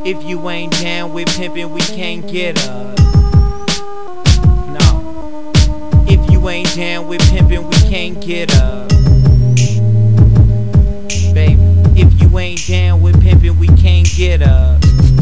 If you ain't down with pimpin', we can't get up. No. If you ain't down with pimpin', we can't get up. Baby, if you ain't down with pimpin', we can't get up.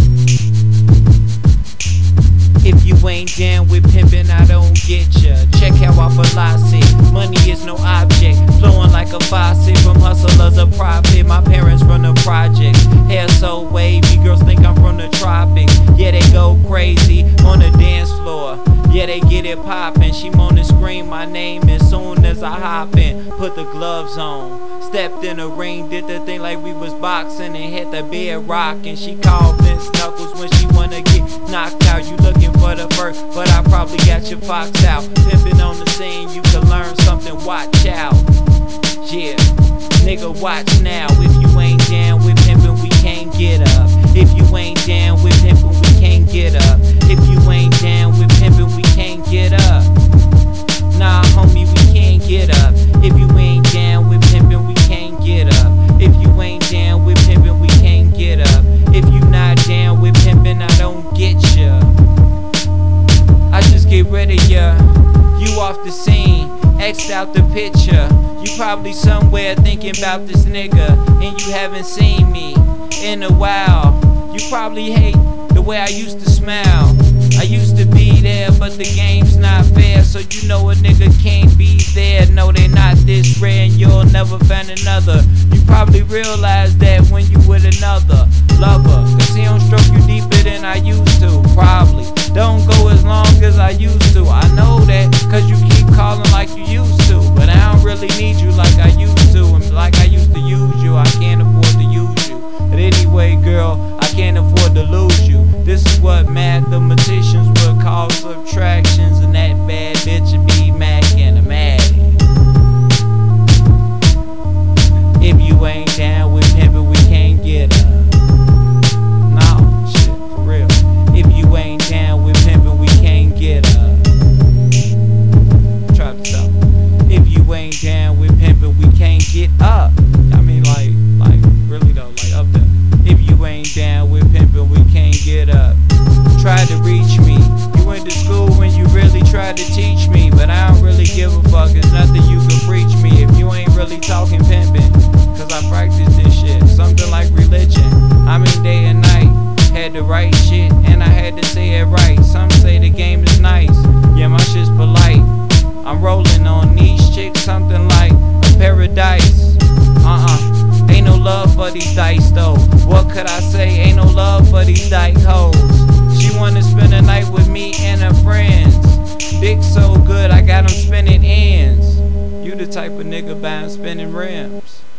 If you ain't down with pimpin', I don't get ya. Check how I philosophy. Money is no object, flowing like a faucet. From hustlers a profit. My parents from the projects. Hair so wavy, girls think I'm from the tropics. Yeah, they go crazy on the dance floor. Yeah, they get it poppin'. She wanna scream my name as soon as I hop in. Put the gloves on. Stepped in the ring, did the thing like we was boxing, and hit the bed rockin'. She called Vince Knuckles when she wanna get knocked out. You looking for the first, but I probably got your fox out. Pimpin' on the scene, you can learn something, watch out. Yeah, nigga, watch now. If you ain't down with pimpin', we can't get up. If you ain't down with pimpin', we can't get up. If you ain't down with pimpin', we can't get up. Nah, homie, we can't get up. If you ain't down with pimpin', we can't get up. If you ain't down with pimpin', we can't get up. If you not down with pimpin', I don't get ya. I just get rid of ya. You off the scene, X'd out the picture. You probably somewhere thinking about this nigga, and you haven't seen me in a while. You probably hate the way I used to smile. I used to be there, but the game's not fair, so you know a nigga can't be there. No, they not this rare, and you'll never find another. You probably realize that when you with another lover, cause he don't stroke you deeper than I used to. Probably don't go as long as I used to. I know that, cause you keep calling like you used to, but I don't really need you like I used to. And like I used to use you, I can't afford to use you. But anyway, girl, I can't afford to lose you. This is what mathematicians would call subtractions, and that bad bitch would be mackin' a mad. If you ain't down with pimpin', we can't get up. No, shit, for real. If you ain't down with pimpin', we can't get up. Try this out. If you ain't down with pimpin', we can't get up. I mean, like really though, like up there. If you ain't down with pimpin', we can't get up. Try to reach me. You went to school when you really tried to teach me, but I don't really give a fuck. There's nothing you can preach me if you ain't really talking pimpin'. Cause I practice this shit, something like religion. I mean day and night, had the right shit and I had to say it right. Some say the game is nice, yeah my shit's polite. I'm rolling on these chicks, something like a paradise. Ain't no love for these dice though. What could I say? Ain't no love for these dyke hoes. She wanna spend a night with me and her friends. Dick so good, I got them spinning ends. You the type of nigga buying spinning rims.